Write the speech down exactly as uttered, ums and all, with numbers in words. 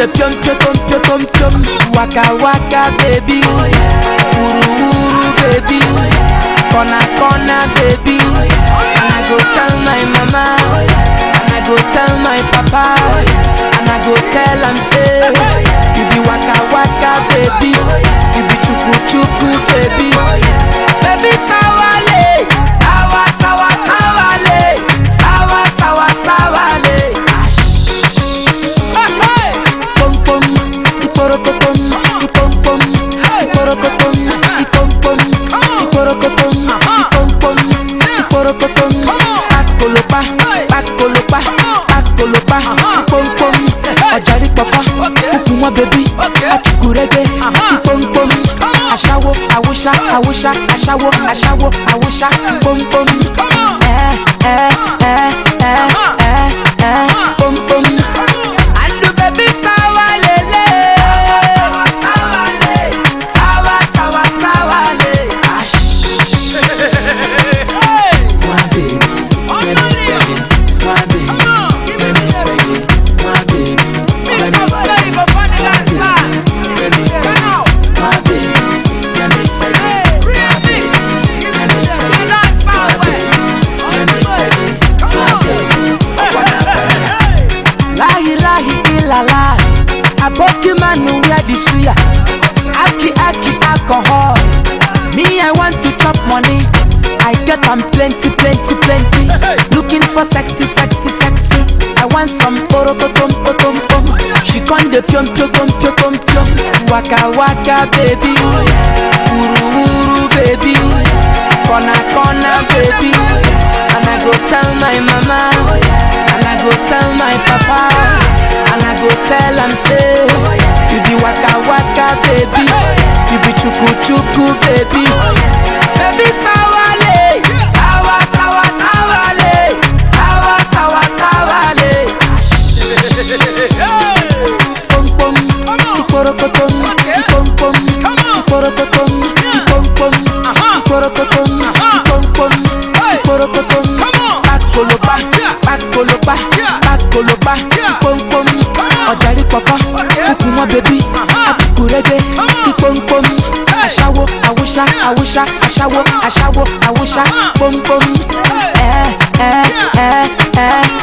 the pium pium pium pium. Waka waka baby, uru uru baby, corner corner baby. And I go tell my mama, and I go tell my papa, and I go tell am say, you be waka waka baby, you be chuku chuku baby, baby sawale, sawa sawa sawale, sawa sawa sawale. Pom pom, iporokotom, ipom pom, iporokotom, ipom pom, iporokotom, ipom pom, iporokotom. Pakolopa, pakolopa, pakolopa, ipom pom. Ojari papa, ukuma baby, achukurege, ipom pom. Ashawo, awusha, awusha, ashawo, ashawo, awusha, pom pom. Eh, eh, eh, eh, eh, eh, pom pom. And the baby sawa lele, sawa sawa le, sawa sawa sawa le. Ash. My baby, let me feel it. My baby, let me feel it. My baby, let me feel it. Let me feel it. My baby, let me feel it. My baby, let me feel it. My baby, let me feel it. My baby, I wanna feel it. Lahi lahi ilala, aboki manu wear the suya. Aki aki alcohol. Me I want to chop money. I get am plenty plenty plenty. Looking for sexy sexy sexy. I want some porokotom potom pom. She con de pium pium pium pium. Waka waka baby, uru uru baby, corner corner baby. And I go tell my mama, and I go tell my papa, and I go tell am say, you be waka waka baby, you be chuku chuku baby, baby sawale, sawa sawa sawale, sawa sawa sawale. Pom pom, iporokotom, ipom pom, iporokotom, ipom pom, iporokotom, ipom pom, iporokotom. Pakolopa, pakolopa, pakolopa, ipom pom. Ojari papa, ukuma baby, achukurege, ipom pom. Ashawo, awusha, awusha, ashawo, ashawo, awusha, pom pom. Eh, eh, eh, eh.